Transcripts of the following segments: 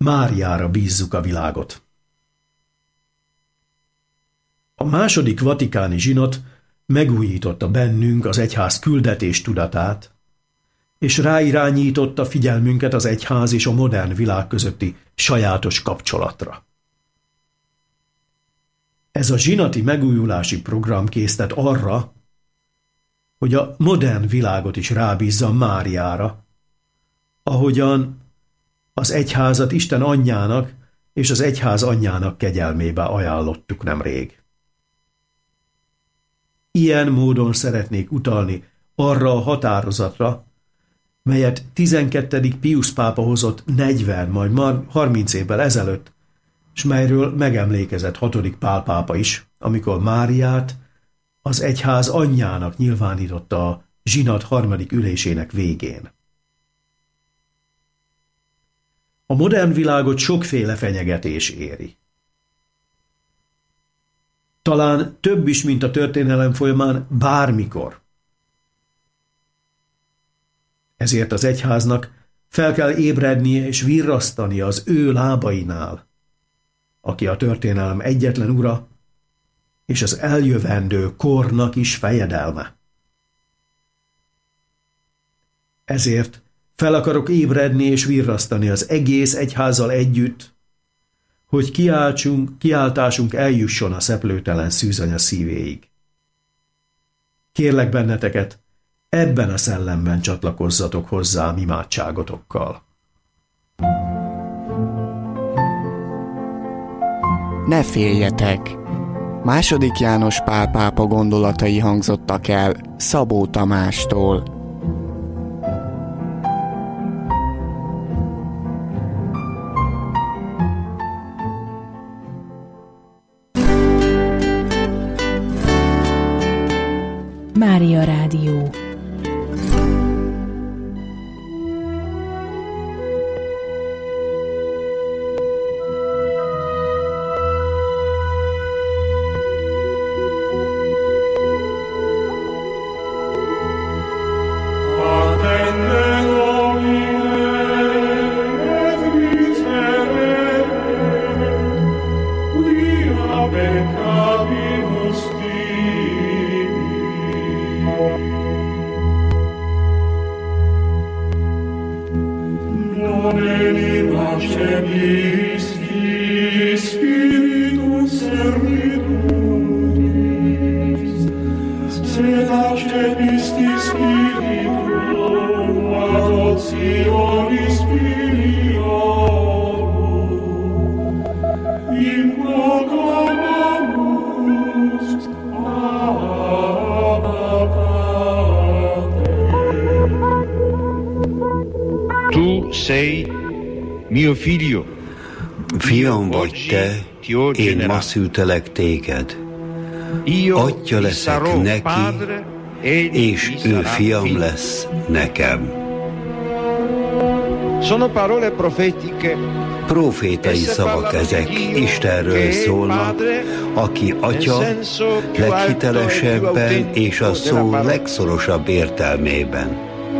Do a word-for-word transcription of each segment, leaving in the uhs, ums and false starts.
Máriára bízzuk a világot. A második vatikáni zsinat megújította bennünk az egyház küldetés tudatát, és ráirányította figyelmünket az egyház és a modern világ közötti sajátos kapcsolatra. Ez a zsinati megújulási program késztet arra, hogy a modern világot is rábízza Máriára, ahogyan az egyházat Isten anyjának és az egyház anyjának kegyelmébe ajánlottuk nemrég. Ilyen módon szeretnék utalni arra a határozatra, melyet tizenkettedik Piusz pápa hozott negyven, majd már harminc évvel ezelőtt, s melyről megemlékezett hatodik Pál pápa is, amikor Máriát az egyház anyjának nyilvánította a zsinat harmadik ülésének végén. A modern világot sokféle fenyegetés éri. Talán több is, mint a történelem folyamán bármikor. Ezért az egyháznak fel kell ébrednie és virrasztani az ő lábainál, aki a történelem egyetlen ura, és az eljövendő kornak is fejedelme. Ezért fel akarok ébredni és virrasztani az egész egyházzal együtt, hogy kiáltsunk, kiáltásunk eljusson a szeplőtelen szűzanya szívéig. Kérlek benneteket, ebben a szellemben csatlakozzatok hozzám imádságotokkal. Ne féljetek! Második János Pál pápa gondolatai hangzottak el Szabó Tamástól. Mária Rádió. Fiam vagy te, én ma szültelek téged. Atya leszek neki, és ő fiam lesz nekem. Profétai szavak ezek, Istenről szólnak, aki atya leghitelesebben és a szó legszorosabb értelmében.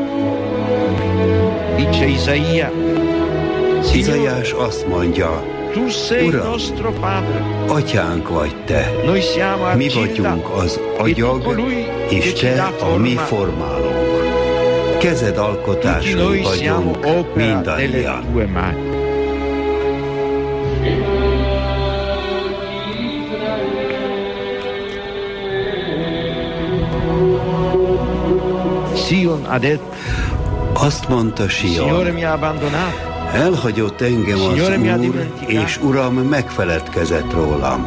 Izaiás azt mondja, Uram, atyánk vagy te, mi vagyunk az agyag, és te a mi formálónk. Kezed alkotásai vagyunk mindannyian. Azt mondta Sion, elhagyott engem az Úr, és Uram megfeledkezett rólam.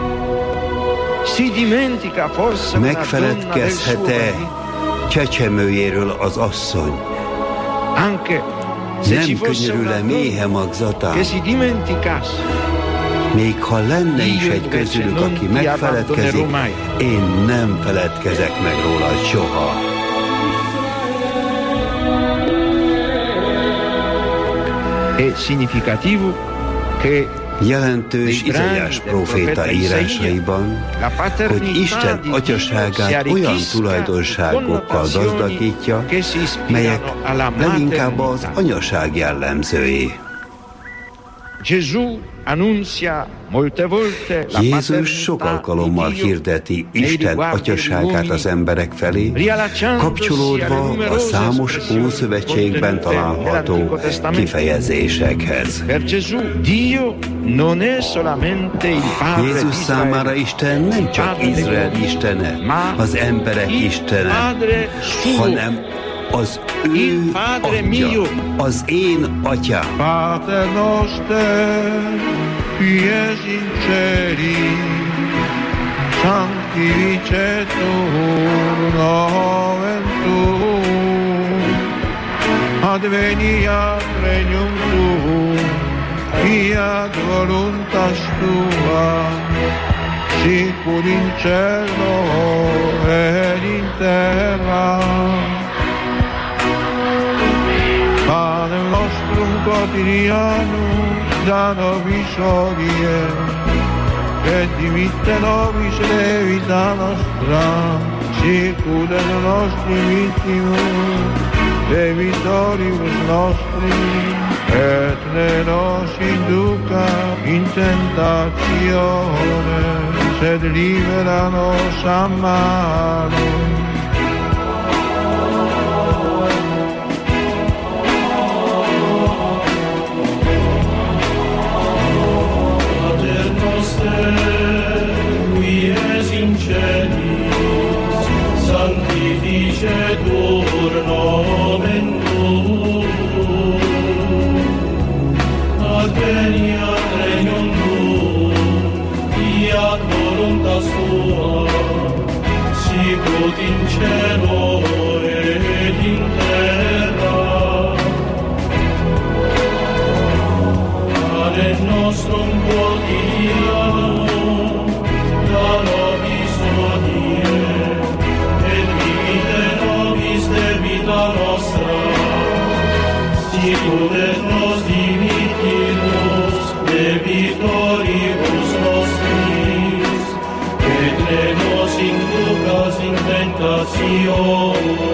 Megfeledkezhet-e csecsemőjéről az asszony? Nem könyörül-e méhe magzatán? Még ha lenne is egy közülük, aki megfeledkezik, én nem feledkezek meg róla soha. Jelentős Izaiás próféta írásaiban, hogy Isten atyaságát olyan tulajdonságokkal gazdagítja, melyek leginkább az anyaság jellemzői. Jézus sok alkalommal hirdeti Isten atyaságát az emberek felé, kapcsolódva a számos Ószövetségben található kifejezésekhez. Jézus számára Isten nem csak Izrael istene, az emberek istene, hanem az ő atya, az én atyám. Pater noster, qui es in celi, sanctificetur nomen tuum, adveniat regnum tuum, fiat voluntas tua, sicur in cielo et in terra. Panem nostrum quotidianum da nobis hodie, et dimitte nobis levita nostra, sicur et nostri vittimus, debitoribus nostri, et ne nos induca in tentatione, sed libera nos a malo. Qui es in celis, sanctificetur nomen tuum, adveniat regnum tuum, fiat voluntas tua, sicut in cielo et in terra. Panem nostrum quotidianum da nobis hodie, et dimitte nobis debita nostra, sicur et nos dimittimus debitoribus nostris, et ne nos inducas in tentatione,